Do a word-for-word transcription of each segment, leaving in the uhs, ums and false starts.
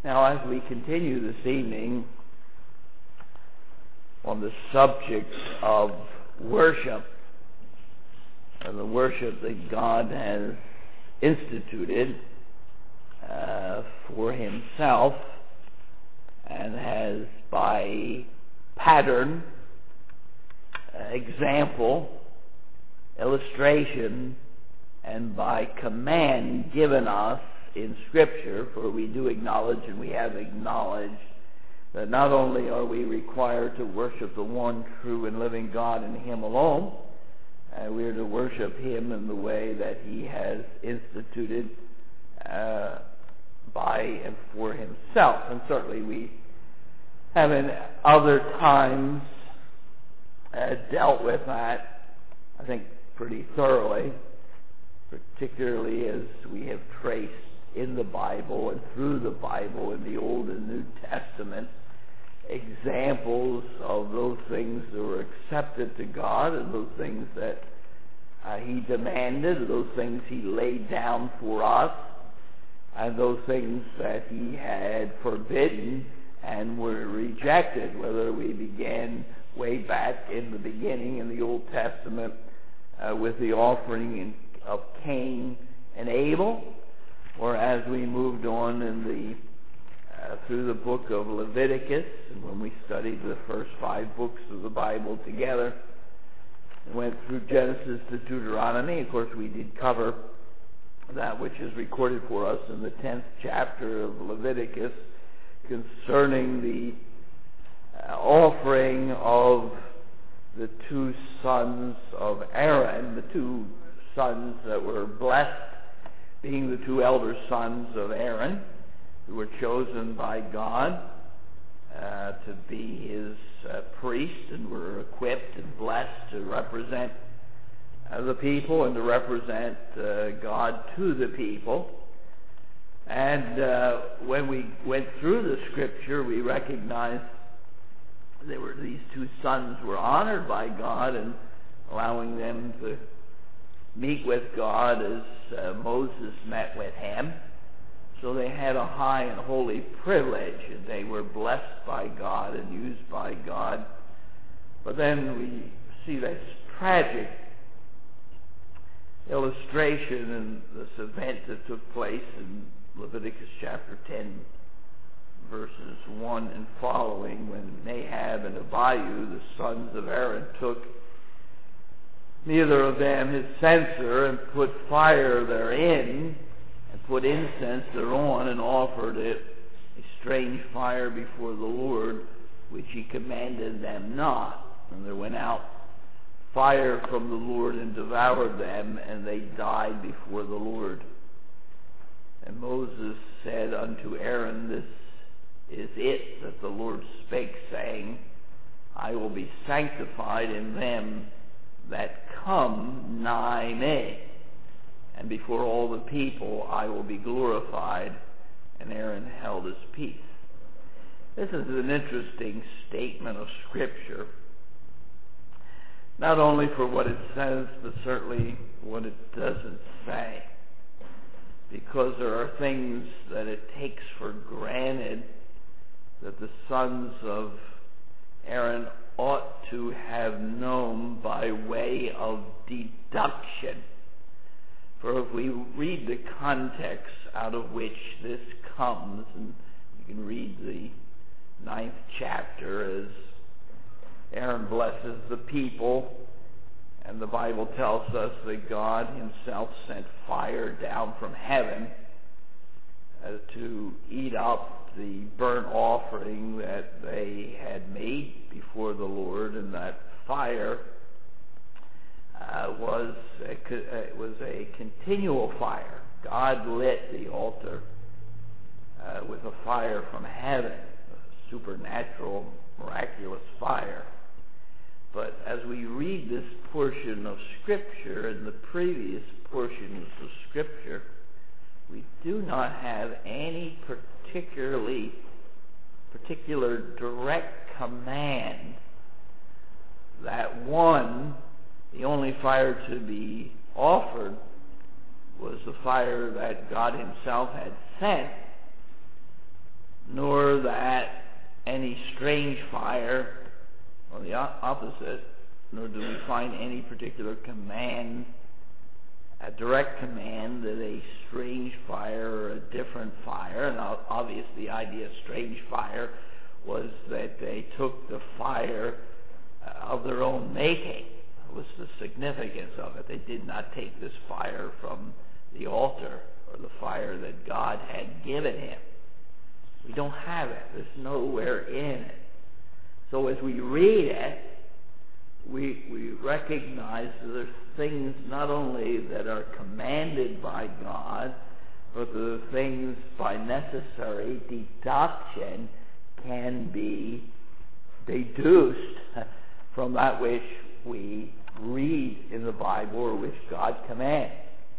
Now, as we continue this evening on the subject of worship, and the worship that God has instituted uh, for himself and has by pattern, uh, example, illustration, and by command given us in Scripture, for we do acknowledge and we have acknowledged that not only are we required to worship the one true and living God and him alone, uh, we are to worship him in the way that he has instituted uh, by and for himself. And certainly we have in other times uh, dealt with that, I think, pretty thoroughly, particularly as we have traced in the Bible and through the Bible in the Old and New Testament examples of those things that were accepted to God and those things that uh, he demanded, those things he laid down for us, and those things that he had forbidden and were rejected, whether we began way back in the beginning in the Old Testament uh, with the offering of Cain and Abel, or as we moved on in the uh, through the book of Leviticus, and when we studied the first five books of the Bible together, and went through Genesis to Deuteronomy. Of course, we did cover that which is recorded for us in the tenth chapter of Leviticus concerning the uh, offering of the two sons of Aaron, the two sons that were blessed, being the two elder sons of Aaron, who were chosen by God uh, to be his uh, priests and were equipped and blessed to represent uh, the people and to represent uh, God to the people. And uh, when we went through the Scripture, we recognized they were these two sons were honored by God and allowing them to meet with God as uh, Moses met with him. So they had a high and holy privilege, and they were blessed by God and used by God. But then we see this tragic illustration in this event that took place in Leviticus chapter ten, verses one and following, when Nadab and Abihu, the sons of Aaron, took neither of them his censer and put fire therein and put incense thereon and offered it a strange fire before the Lord, which he commanded them not. And there went out fire from the Lord and devoured them, and they died before the Lord. And Moses said unto Aaron, This is it that the Lord spake, saying, I will be sanctified in them that come nigh me, and before all the people I will be glorified. And Aaron held his peace. This is an interesting statement of Scripture, not only for what it says, but certainly what it doesn't say, because there are things that it takes for granted that the sons of Aaron ought to have known by way of deduction. For if we read the context out of which this comes, and you can read the ninth chapter as Aaron blesses the people, and the Bible tells us that God himself sent fire down from heaven uh, to eat up the burnt offering that they had made before the Lord, and that fire uh, was a, uh, was a continual fire. God lit the altar uh, with a fire from heaven, a supernatural, miraculous fire. But as we read this portion of Scripture and the previous portions of Scripture, we do not have any particularly particular direct command that one, the only fire to be offered was the fire that God himself had sent, nor that any strange fire, or the opposite, nor do we find any particular command, a direct command that a strange fire or a different fire, and obviously the idea of strange fire was that they took the fire of their own making. That was the significance of it. They did not take this fire from the altar or the fire that God had given him. We don't have it. There's nowhere in it. So as we read it, we, we recognize that there's things not only that are commanded by God, but the things by necessary deduction can be deduced from that which we read in the Bible or which God commands.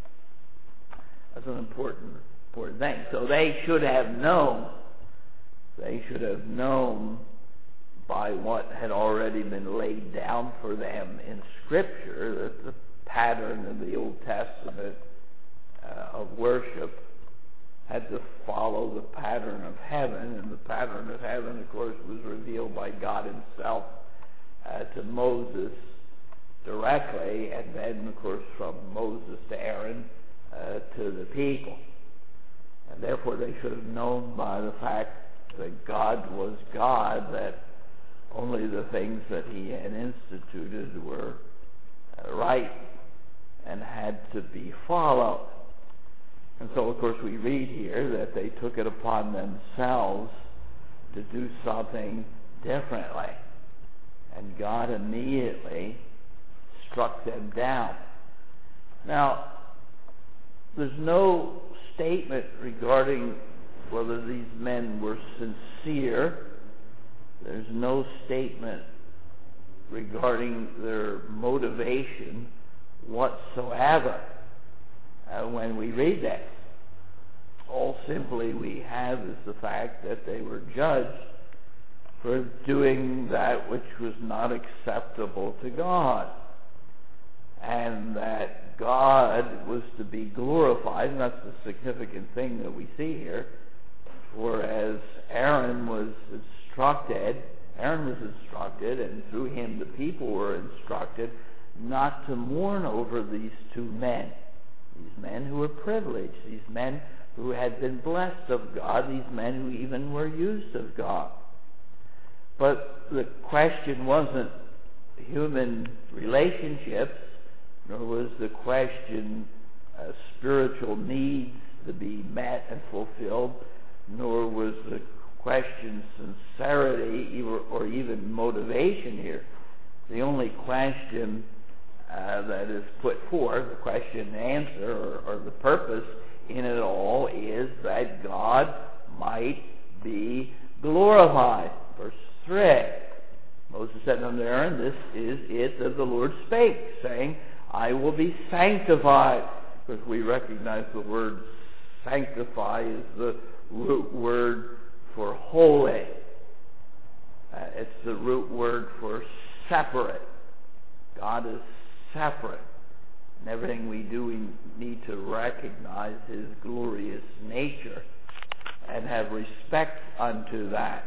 That's an important, important thing. So they should have known, they should have known by what had already been laid down for them in Scripture, that the pattern of the Old Testament uh, of worship had to follow the pattern of heaven, and the pattern of heaven, of course, was revealed by God himself uh, to Moses directly, and then, of course, from Moses to Aaron uh, to the people. And therefore they should have known by the fact that God was God, that only the things that he had instituted were uh, right and had to be followed. And so, of course, we read here that they took it upon themselves to do something differently. And God immediately struck them down. Now, there's no statement regarding whether these men were sincere. There's no statement regarding their motivation whatsoever uh, when we read that. All simply we have is the fact that they were judged for doing that which was not acceptable to God, and that God was to be glorified, and that's the significant thing that we see here. For as Aaron was instructed, Aaron was instructed, and through him the people were instructed not to mourn over these two men, these men who were privileged, these men who had been blessed of God, these men who even were used of God. But the question wasn't human relationships, nor was the question uh, spiritual needs to be met and fulfilled, nor was the question sincerity or, or even motivation here. The only question uh, that is put forth, the question and answer, or, or the purpose in it all, is that God might be glorified. Verse three. Moses said unto Aaron, this is it that the Lord spake, saying, I will be sanctified. Because we recognize the word sanctify is the root word for holy. Uh, it's the root word for separate. God is separate. And everything we do, we need to recognize his glorious nature and have respect unto that.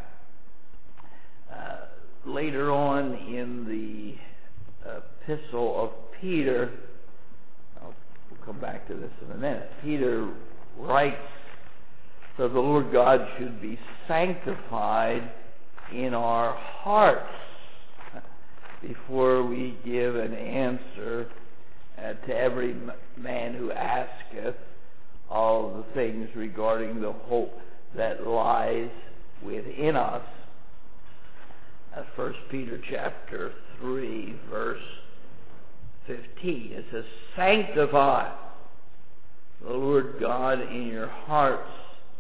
Uh, later on in the epistle of Peter, I'll, we'll come back to this in a minute, Peter writes that the Lord God should be sanctified in our hearts before we give an answer uh, to every man who asketh all the things regarding the hope that lies within us. Uh, First Peter chapter three, verse fifteen. It says, sanctify the Lord God in your hearts.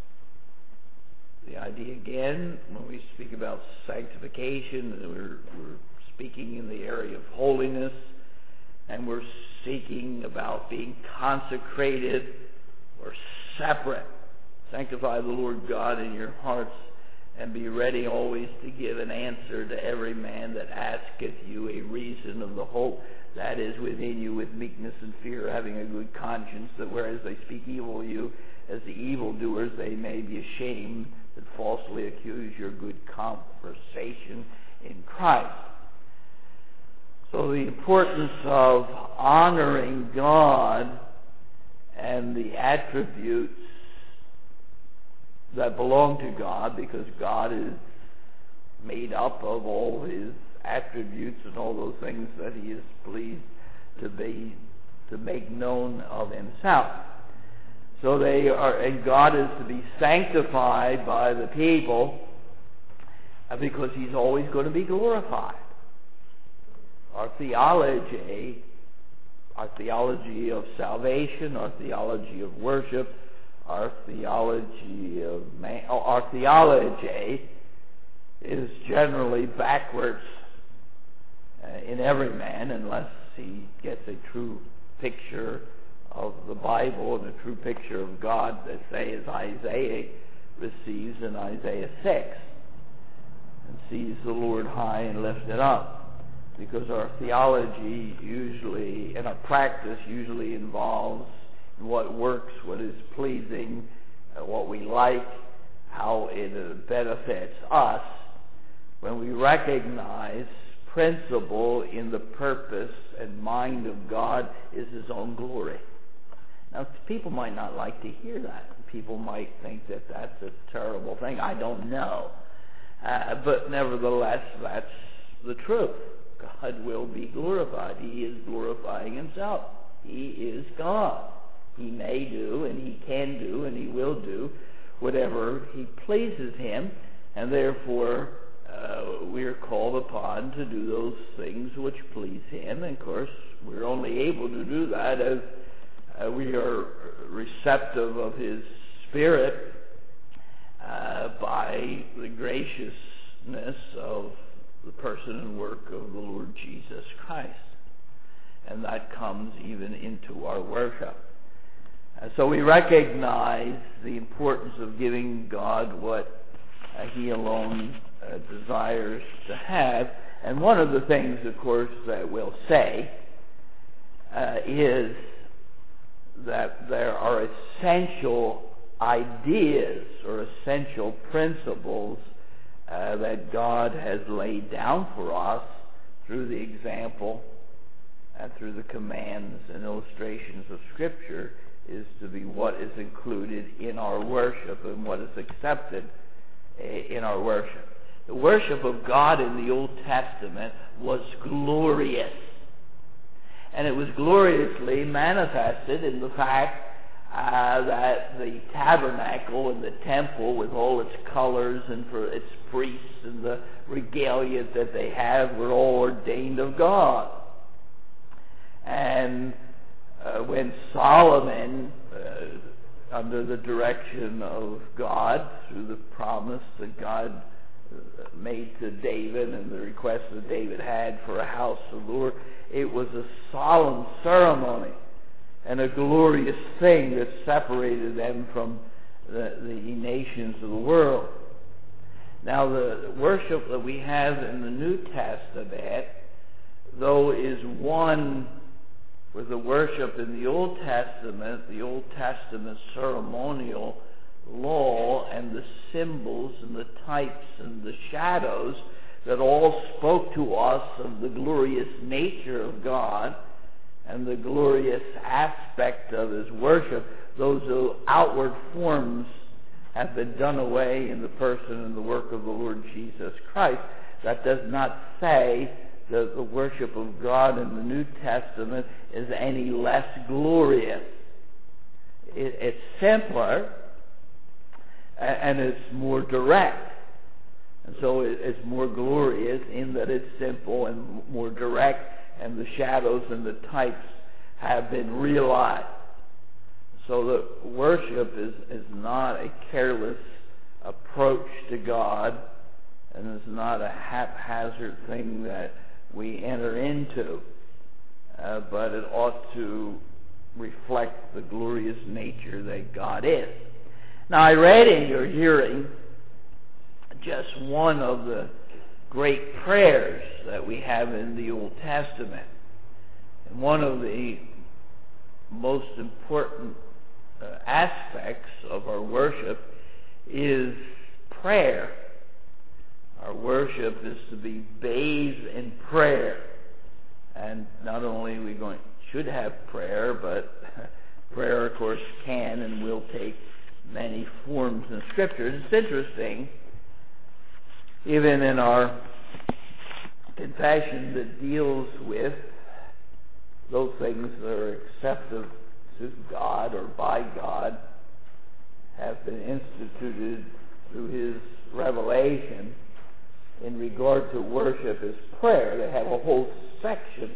The idea again, when we speak about sanctification, we're, we're speaking in the area of holiness, and we're speaking about being consecrated or separate. Sanctify the Lord God in your hearts, and be ready always to give an answer to every man that asketh you a reason of the hope that is within you, with meekness and fear, having a good conscience, that whereas they speak evil of you as the evildoers, they may be ashamed that falsely accuse your good conversation in Christ. So the importance of honoring God and the attributes that belong to God, because God is made up of all His attributes and all those things that He is pleased to be to make known of Himself. So they are, and God is to be sanctified by the people because He's always going to be glorified. Our theology, our theology of salvation, our theology of worship, our theology of man, our theology is generally backwards uh, in every man, unless he gets a true picture of the Bible and a true picture of God, that say as Isaiah receives in Isaiah six, and sees the Lord high and lifted up. Because our theology usually, and our practice usually involves what works, what is pleasing, uh, what we like, how it uh, benefits us. When we recognize principle in the purpose and mind of God is His own glory. Now, people might not like to hear that. People might think that that's a terrible thing. I don't know. Uh, but nevertheless, that's the truth. God will be glorified. He is glorifying Himself. He is God. He may do, and He can do, and He will do whatever He pleases Him, and therefore uh, we are called upon to do those things which please Him. And of course, we're only able to do that as uh, we are receptive of His Spirit uh, by the graciousness of the person and work of the Lord Jesus Christ. And that comes even into our worship. And so we recognize the importance of giving God what uh, He alone uh, desires to have. And one of the things, of course, that we'll say uh, is that there are essential ideas or essential principles Uh, that God has laid down for us through the example and through the commands and illustrations of Scripture, is to be what is included in our worship and what is accepted in our worship. The worship of God in the Old Testament was glorious. And it was gloriously manifested in the fact Uh, that the tabernacle and the temple, with all its colors and for its priests and the regalia that they have, were all ordained of God. And uh, when Solomon, uh, under the direction of God, through the promise that God made to David and the request that David had for a house of the Lord, it was a solemn ceremony and a glorious thing that separated them from the, the nations of the world. Now, the worship that we have in the New Testament, though, is one with the worship in the Old Testament, the Old Testament ceremonial law and the symbols and the types and the shadows that all spoke to us of the glorious nature of God and the glorious aspect of His worship. Those outward forms have been done away in the person and the work of the Lord Jesus Christ. That does not say that the worship of God in the New Testament is any less glorious. It, it's simpler and it's more direct. And so it, it's more glorious in that it's simple and more direct, and the shadows and the types have been realized. So the worship is, is not a careless approach to God, and it's not a haphazard thing that we enter into, uh, but it ought to reflect the glorious nature that God is. Now, I read in your hearing just one of the great prayers that we have in the Old Testament. And one of the most important uh, aspects of our worship is prayer. Our worship is to be bathed in prayer. And not only are we going should have prayer, but prayer, of course, can and will take many forms in Scripture. It's interesting, even in our confession that deals with those things that are accepted to God or by God, have been instituted through His revelation in regard to worship as prayer. They have a whole section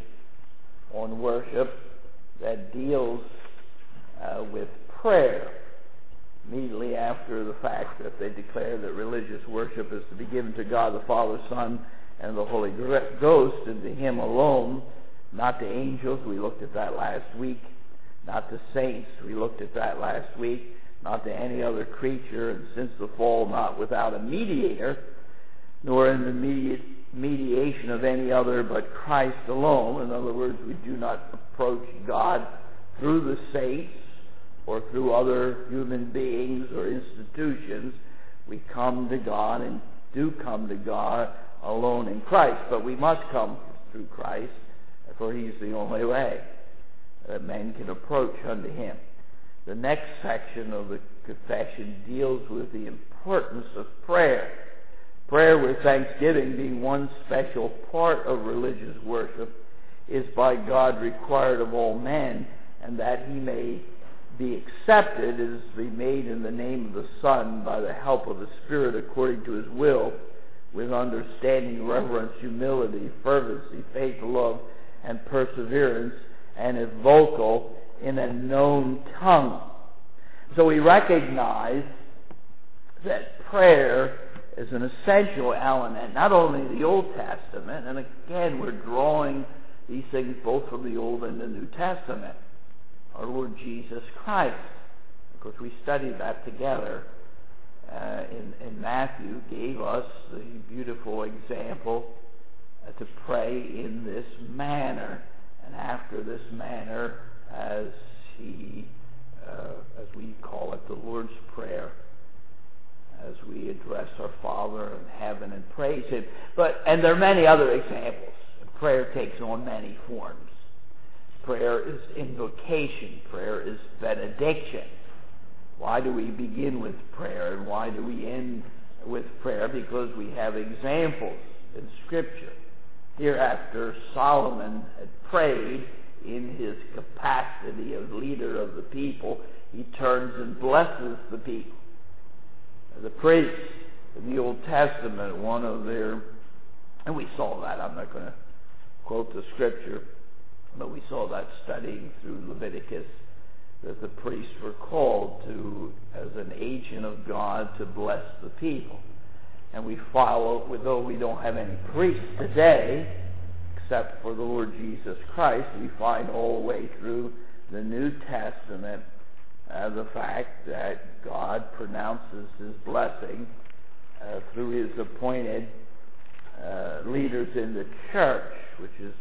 on worship that deals uh, with prayer. Immediately after the fact that they declare that religious worship is to be given to God the Father, Son, and the Holy Ghost, and to Him alone, not to angels. We looked at that last week. Not to saints. We looked at that last week. Not to any other creature, and since the fall, not without a mediator, nor in the medi- mediation of any other but Christ alone. In other words, we do not approach God through the saints or through other human beings or institutions. We come to God and do come to God alone in Christ. But we must come through Christ, for He's the only way that men can approach unto Him. The next section of the confession deals with the importance of prayer. Prayer with thanksgiving being one special part of religious worship is by God required of all men, and that He may be accepted is to be made in the name of the Son by the help of the Spirit according to His will, with understanding, reverence, humility, fervency, faith, love, and perseverance, and if vocal, in a known tongue. So we recognize that prayer is an essential element, not only in the Old Testament, and again we're drawing these things both from the Old and the New Testament. Our Lord Jesus Christ, of course we studied that together uh, in, in Matthew, gave us the beautiful example uh, to pray in this manner, and after this manner, as he, uh, as we call it, the Lord's Prayer, as we address our Father in heaven and praise Him. But and there are many other examples. Prayer takes on many forms. Prayer is invocation. Prayer is benediction. Why do we begin with prayer and why do we end with prayer? Because we have examples in Scripture. Hereafter, Solomon had prayed in his capacity of leader of the people. He turns and blesses the people. The priests in the Old Testament, one of their, and we saw that, I'm not going to quote the Scripture, but we saw that studying through Leviticus, that the priests were called to, as an agent of God, to bless the people. And we follow, though we don't have any priests today, except for the Lord Jesus Christ, we find all the way through the New Testament uh, the fact that God pronounces His blessing uh, through His appointed uh, leaders in the church, which is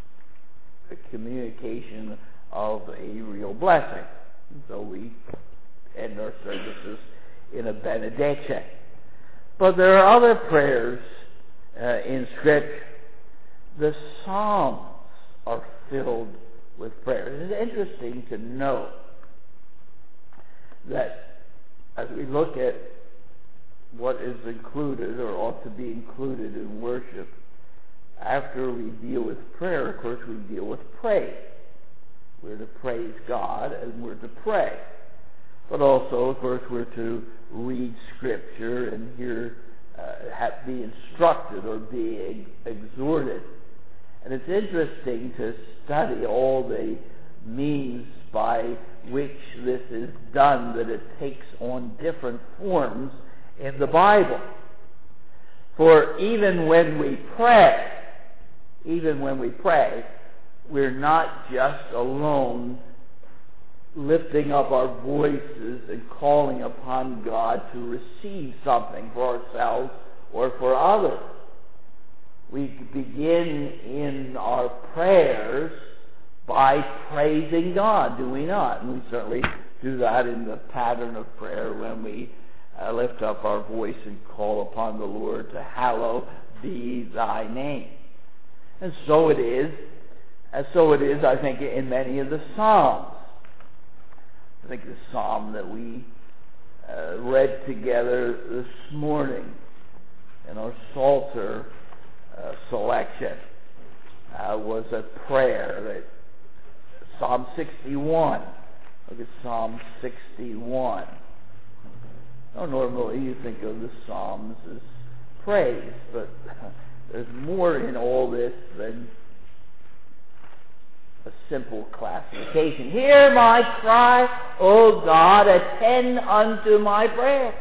a communication of a real blessing. And so we end our services in a benediction. But there are other prayers uh, in Scripture. The Psalms are filled with prayer. It is interesting to note that as we look at what is included or ought to be included in worship, after we deal with prayer, of course, we deal with praise. We're to praise God and we're to pray. But also, of course, we're to read Scripture and hear, uh, have, be instructed or be exhorted. And it's interesting to study all the means by which this is done, that it takes on different forms in the Bible. For even when we pray, even when we pray, we're not just alone lifting up our voices and calling upon God to receive something for ourselves or for others. We begin in our prayers by praising God, do we not? And we certainly do that in the pattern of prayer when we uh, lift up our voice and call upon the Lord to hallow be thy name. And so it is, and so it is, I think, in many of the Psalms. I think the Psalm that we uh, read together this morning in our Psalter uh, selection uh, was a prayer that Psalm sixty-one. Look at Psalm sixty-one. Now, normally you think of the Psalms as praise, but there's more in all this than a simple classification. Hear my cry, O God, attend unto my prayer.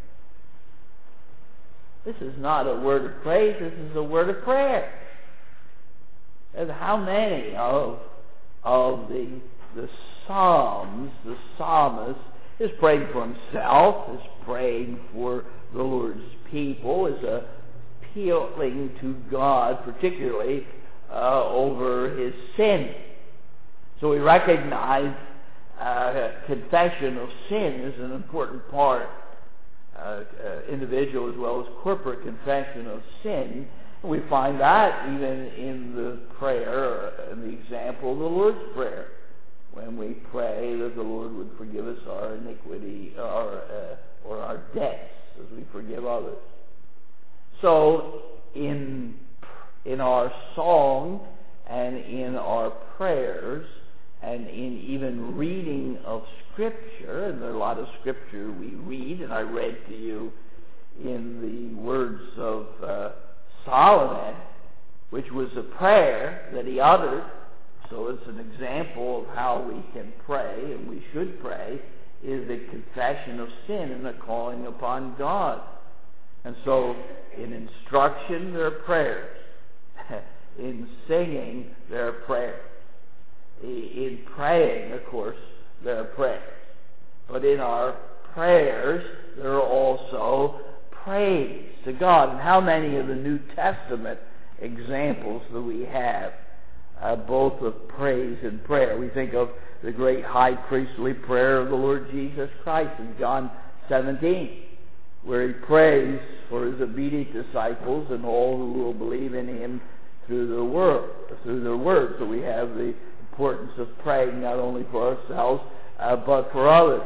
This is not a word of praise, this is a word of prayer. And how many of, of the, the Psalms, the psalmist is praying for himself, is praying for the Lord's people, is appealing to God, particularly uh, over his sin. So we recognize uh, confession of sin is an important part, uh, uh, individual as well as corporate confession of sin. We find that even in the prayer, in the example of the Lord's Prayer, when we pray that the Lord would forgive us our iniquity or, uh, or our debts as we forgive others. So in, in our song and in our prayers and in even reading of Scripture, and there are a lot of Scripture we read, and I read to you in the words of uh, Solomon, which was a prayer that he uttered. So it's an example of how we can pray, and we should pray, is the confession of sin and the calling upon God. And so in instruction, there are prayers. In singing, there are prayers. In praying, of course, there are prayers. But in our prayers, there are also praise to God. And how many of the New Testament examples that we have, uh, both of praise and prayer? We think of the great high priestly prayer of the Lord Jesus Christ in John seventeen, where he prays for his obedient disciples and all who will believe in him through the word, through their word. So we have the importance of praying not only for ourselves, uh, but for others.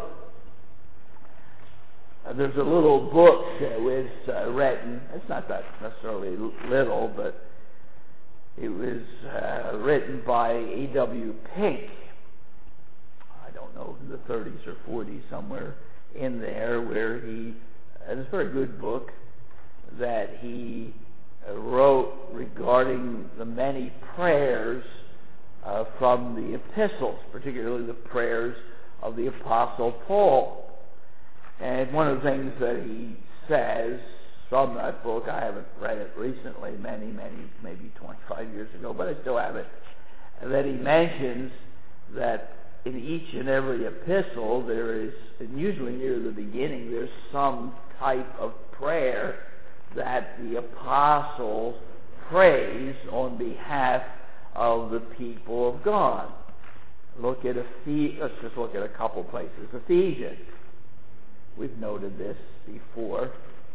Uh, there's a little book that was uh, written, it's not that necessarily little, but it was uh, written by A W Pink. I don't know, in the thirties or forties, somewhere in there, where he, it's a very good book that he uh, wrote regarding the many prayers uh, from the epistles, particularly the prayers of the Apostle Paul. And one of the things that he says from that book, I haven't read it recently, many, many, maybe twenty-five years ago, but I still have it, that he mentions that in each and every epistle there is, and usually near the beginning, there's some type of prayer that the apostle prays on behalf of the people of God. Look at Ephes- let's just look at a couple places. Ephesians. We've noted this before.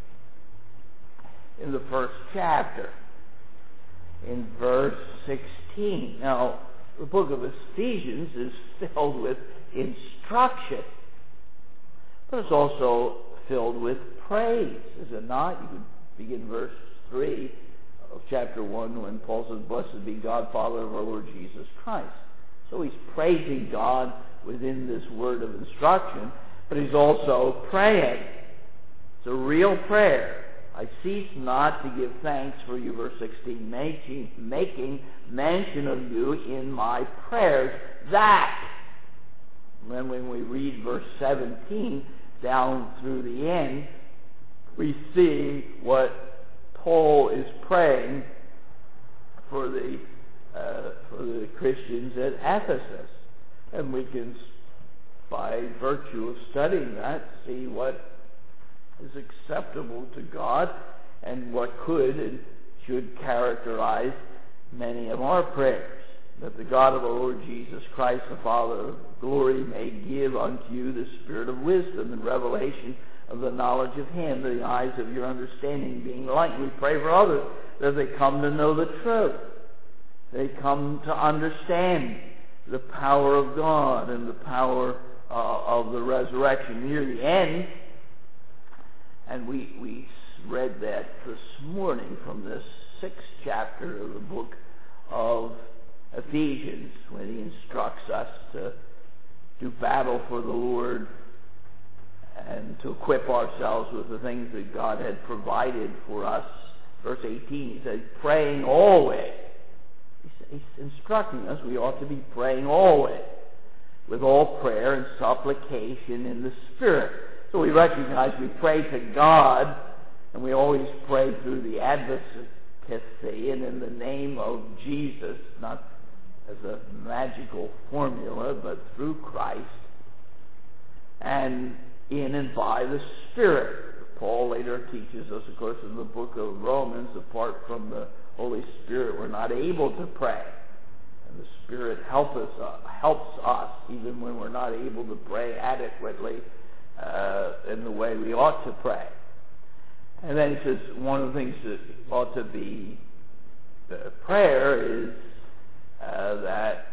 In the first chapter, in verse sixteen. Now, the book of Ephesians is filled with instruction, but it's also filled with praise, is it not? You could begin verse three of chapter one when Paul says, "Blessed be God, Father of our Lord Jesus Christ." So he's praising God within this word of instruction, but he's also praying. It's a real prayer. I cease not to give thanks for you, verse sixteen, making, making mention of you in my prayers, that, and then when we read verse seventeen down through the end, we see what Paul is praying for the uh, for the Christians at Ephesus. And we can, by virtue of studying that, see what is acceptable to God and what could and should characterize many of our prayers. That the God of our Lord Jesus Christ, the Father of glory, may give unto you the spirit of wisdom and revelation of the knowledge of Him, the eyes of your understanding being enlightened. We pray for others that they come to know the truth. They come to understand the power of God and the power uh, of the resurrection near the end. And we, we read that this morning from this sixth chapter of the book of Ephesians, when he instructs us to do battle for the Lord and to equip ourselves with the things that God had provided for us. Verse eighteen, he says, praying always. He's instructing us we ought to be praying always, with all prayer and supplication in the Spirit. So we recognize we pray to God, and we always pray through the advocacy and in the name of Jesus, not as a magical formula, but through Christ, and in and by the Spirit. Paul later teaches us, of course, in the book of Romans, apart from the Holy Spirit, we're not able to pray. And the Spirit help us, uh, helps us even when we're not able to pray adequately uh, in the way we ought to pray. And then he says one of the things that ought to be uh, prayer is uh, that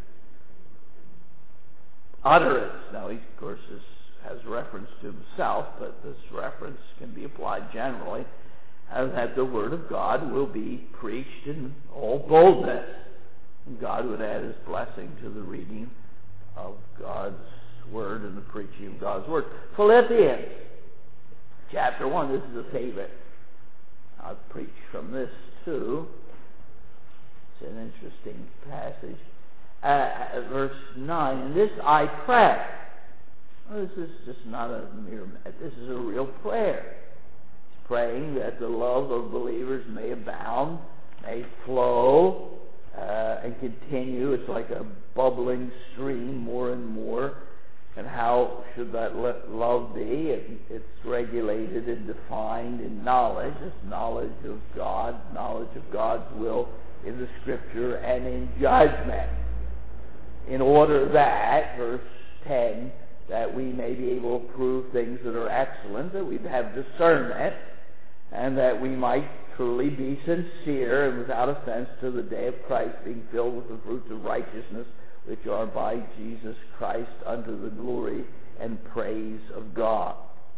utterance. Now, he, of course, is, has reference to himself, but this reference can be applied generally, and that the Word of God will be preached in all boldness. And God would add His blessing to the reading of God's Word and the preaching of God's Word. Philippians chapter one, this is a favorite. I've preached from this too. It's an interesting passage. Uh, verse nine, and this I pray. Well, this is just not a mere, this is a real prayer. He's praying that the love of believers may abound, may flow, uh, and continue. It's like a bubbling stream more and more. And how should that love be? It, it's regulated and defined in knowledge. It's knowledge of God, knowledge of God's will in the Scripture and in judgment. In order that, verse ten, that we may be able to prove things that are excellent, that we have discernment, and that we might truly be sincere and without offense to the day of Christ, being filled with the fruits of righteousness, which are by Jesus Christ unto the glory and praise of God.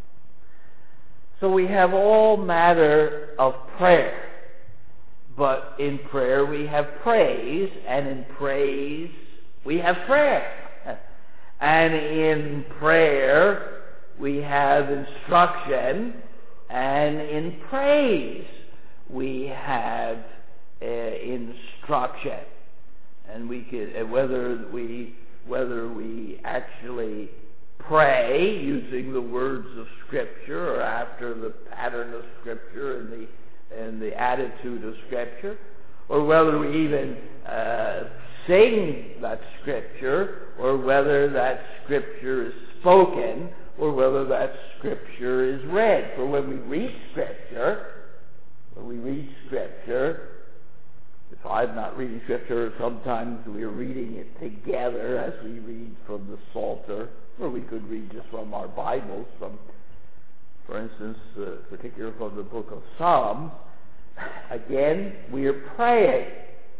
So we have all matter of prayer, but in prayer we have praise, and in praise we have prayer. And in prayer we have instruction, and in praise we have uh, instruction. And we could, whether we whether we actually pray using the words of Scripture or after the pattern of Scripture and the and the attitude of Scripture, or whether we even uh, sing that Scripture, or whether that Scripture is spoken, or whether that Scripture is read. For when we read Scripture, when we read Scripture, if I'm not reading Scripture, sometimes we're reading it together as we read from the Psalter, or we could read just from our Bibles, from, for instance, uh, particularly from the book of Psalms. Again, we are praying,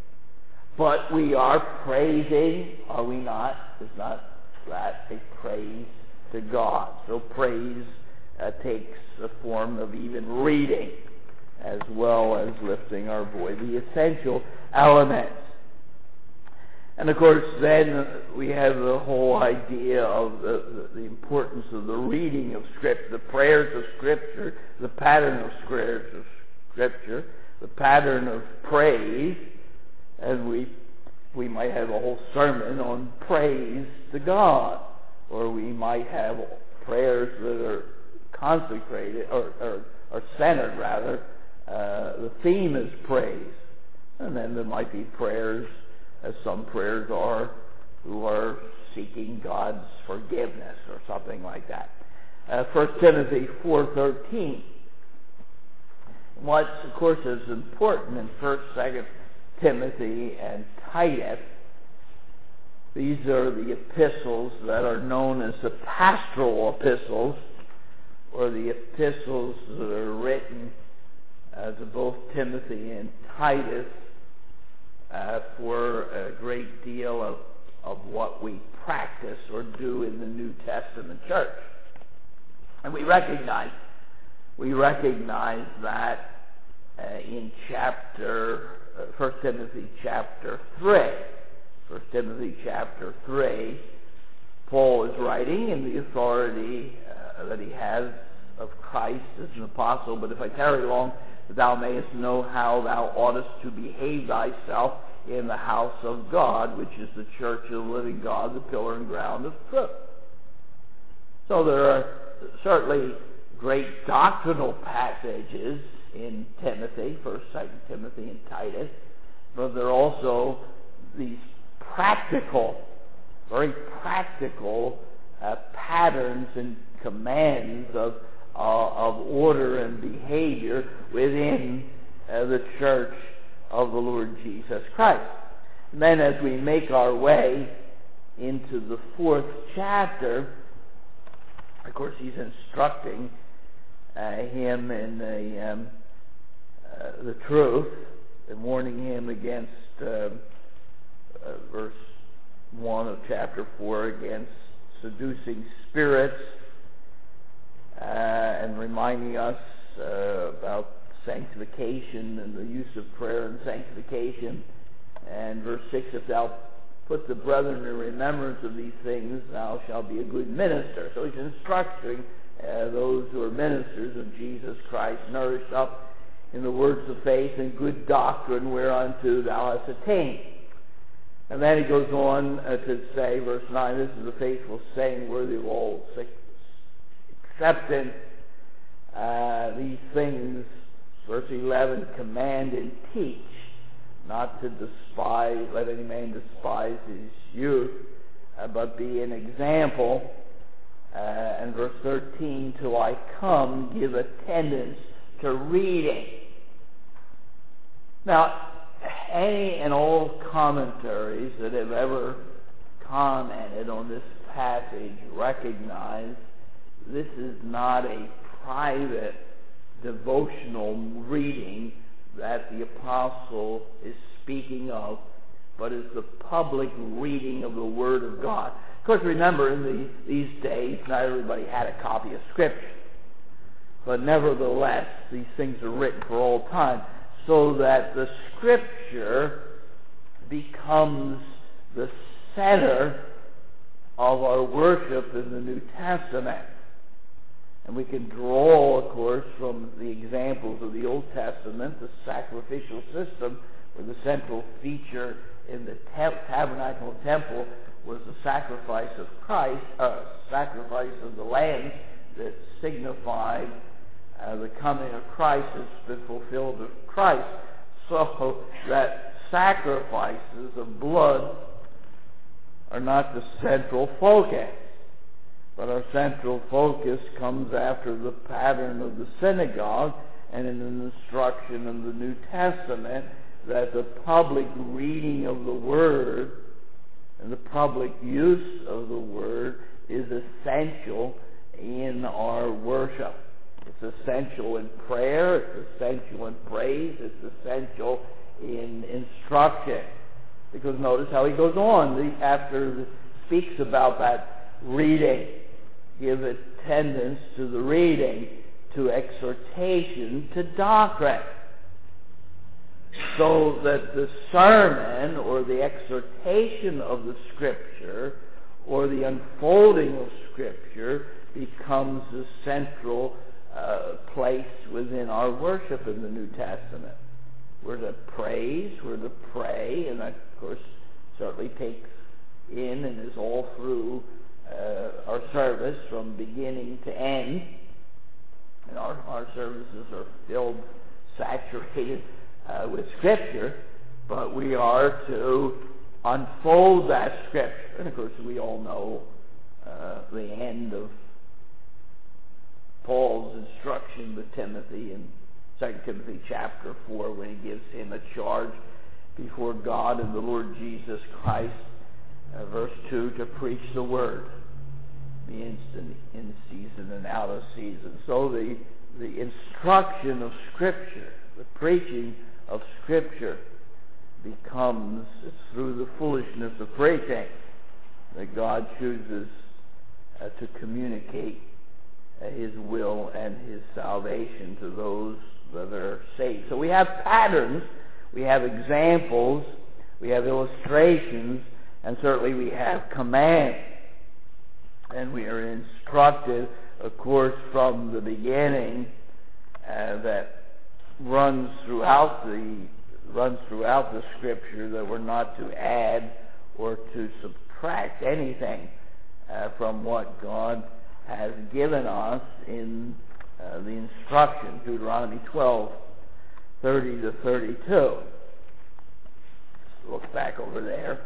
but we are praising, are we not? Is not that a praise to God? So praise uh, takes the form of even reading, as well as lifting our voice, the essential elements. And of course, then we have the whole idea of the, the, the importance of the reading of Scripture, the prayers of Scripture, the pattern of prayers of Scripture, the pattern of praise, and we we might have a whole sermon on praise to God, or we might have prayers that are consecrated, or, or, or centered rather. Uh, the theme is praise. And then there might be prayers, as some prayers are, who are seeking God's forgiveness or something like that. Uh, First Timothy four thirteen. What, of course, is important in First, Second Timothy and Titus, these are the epistles that are known as the pastoral epistles, or the epistles that are written uh, to both Timothy and Titus uh, for a great deal of, of what we practice or do in the New Testament church. And we recognize, we recognize that uh, in chapter, uh, First Timothy chapter three, First Timothy chapter three, Paul is writing in the authority uh, that he has of Christ as an apostle. But if I tarry long, that thou mayest know how thou oughtest to behave thyself in the house of God, which is the church of the living God, the pillar and ground of truth. So there are certainly great doctrinal passages in Timothy, First, Second Timothy, and Titus, but there are also these practical, very practical uh, patterns and commands of uh, of order and behavior within uh, the church of the Lord Jesus Christ. And then as we make our way into the fourth chapter, of course, he's instructing uh, him in the, um, uh, the truth and warning him against uh, uh, verse one of chapter four, against seducing spirits, uh, and reminding us uh, about sanctification and the use of prayer and sanctification. And verse six, if thou put the brethren in remembrance of these things, thou shalt be a good minister. So he's instructing uh, those who are ministers of Jesus Christ, nourished up in the words of faith and good doctrine whereunto thou hast attained. And then he goes on uh, to say, verse nine, this is a faithful saying worthy of all acceptance. Uh, these things, verse eleven, command and teach, not to despise, let any man despise his youth, uh, but be an example. Uh, and verse thirteen, till I come, give attendance to reading. Now, any and all commentaries that have ever commented on this passage recognize this is not a private devotional reading that the apostle is speaking of, but is the public reading of the Word of God. Of course, remember, in the, these days, not everybody had a copy of Scripture. But nevertheless, these things are written for all time, so that the Scripture becomes the center of our worship in the New Testament. And we can draw, of course, from the examples of the Old Testament, the sacrificial system, where the central feature in the te- tabernacle temple was the sacrifice of Christ, uh, sacrifice of the lamb that signified uh, the coming of Christ has been fulfilled of Christ. So that sacrifices of blood are not the central focus. But our central focus comes after the pattern of the synagogue and in an instruction in the New Testament that the public reading of the Word and the public use of the Word is essential in our worship. It's essential in prayer, it's essential in praise, it's essential in instruction. Because notice how he goes on the, after the, speaks about that reading. Give attendance to the reading, to exhortation, to doctrine. So that the sermon or the exhortation of the Scripture or the unfolding of Scripture becomes the central uh, place within our worship in the New Testament. We're to praise, we're to pray, and that, of course, certainly takes in and is all through uh, our service from beginning to end. And our, our services are filled, saturated uh, with Scripture, but we are to unfold that Scripture. And, of course, we all know uh, the end of Paul's instruction to Timothy in Second Timothy chapter four, when he gives him a charge before God and the Lord Jesus Christ, uh, verse two, to preach the Word. means in, in season and out of season. So the, the instruction of Scripture, the preaching of Scripture becomes, it's through the foolishness of preaching that God chooses uh, to communicate uh, His will and His salvation to those that are saved. So we have patterns, we have examples, we have illustrations, and certainly we have commands. And we are instructed, of course, from the beginning uh, that runs throughout the runs throughout the Scripture that we're not to add or to subtract anything uh, from what God has given us in uh, the instruction, Deuteronomy twelve, thirty to thirty-two. Let's look back over there.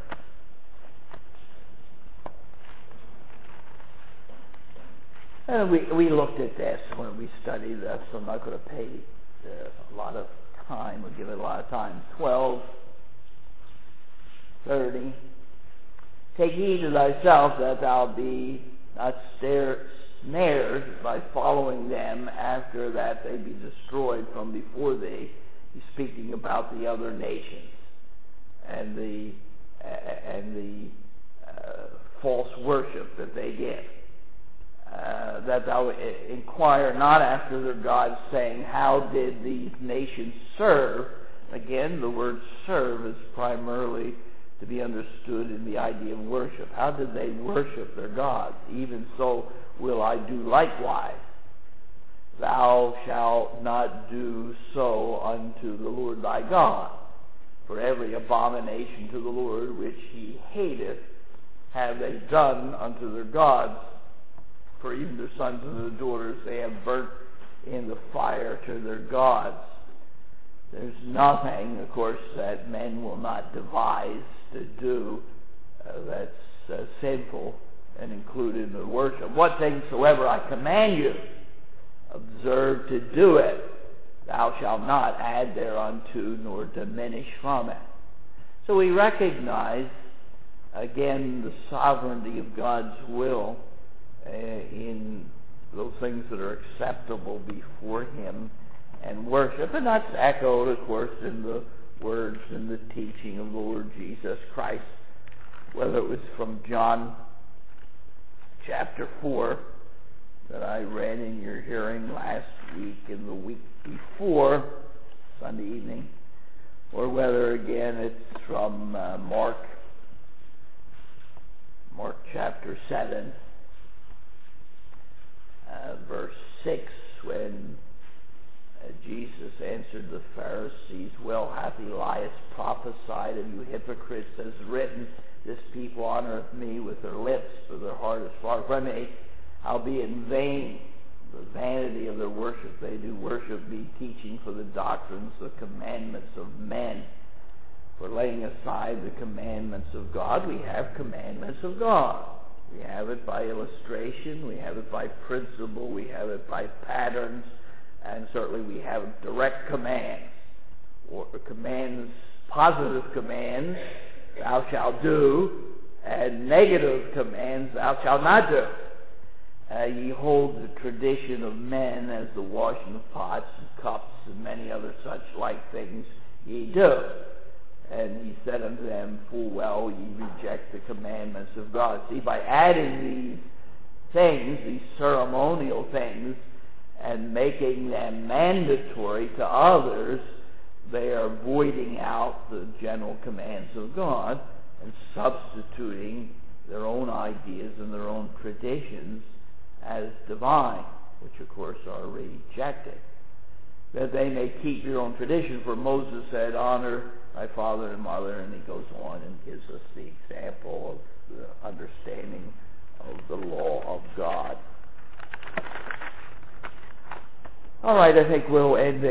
And we, we looked at this when we studied this, so I'm not going to pay uh, a lot of time, we'll give it a lot of time. twelve, thirty. Take heed to thyself that thou be not stare, snared by following them after that they be destroyed from before thee. He's speaking about the other nations and the, uh, and the uh, false worship that they give. Uh, that thou inquire not after their gods, saying, how did these nations serve? Again, the word serve is primarily to be understood in the idea of worship. How did they worship their gods? Even so will I do likewise. Thou shalt not do so unto the Lord thy God. For every abomination to the Lord which he hateth have they done unto their gods. For even their sons and their daughters they have burnt in the fire to their gods. There's nothing, of course, that men will not devise to do uh, that's uh, sinful and included in the worship. What things soever I command you, observe to do it. Thou shalt not add thereunto nor diminish from it. So we recognize, again, the sovereignty of God's will Uh, in those things that are acceptable before Him and worship. And that's echoed, of course, in the words and the teaching of the Lord Jesus Christ, whether it was from John chapter four that I read in your hearing last week and the week before, Sunday evening, or whether, again, it's from uh, Mark, Mark chapter seven, Uh, verse six, when uh, Jesus answered the Pharisees, well hath Elias prophesied of you hypocrites, as written, this people honoreth me with their lips, but their heart is far from me. Howbeit in vain, the vanity of their worship, they do worship me, teaching for the doctrines, the commandments of men. For laying aside the commandments of God, we have commandments of God. We have it by illustration, we have it by principle, we have it by patterns, and certainly we have direct commands, or commands, positive commands, thou shalt do, and negative commands, thou shalt not do. Uh, ye hold the tradition of men as the washing of pots and cups and many other such like things ye do. And he said unto them, full well ye reject the commandments of God. See, by adding these things, these ceremonial things, and making them mandatory to others, they are voiding out the general commands of God and substituting their own ideas and their own traditions as divine, which of course are rejected. That they may keep your own tradition, for Moses said, honor thy father and mother, and he goes on and gives us the example of the understanding of the law of God. All right, I think we'll end there.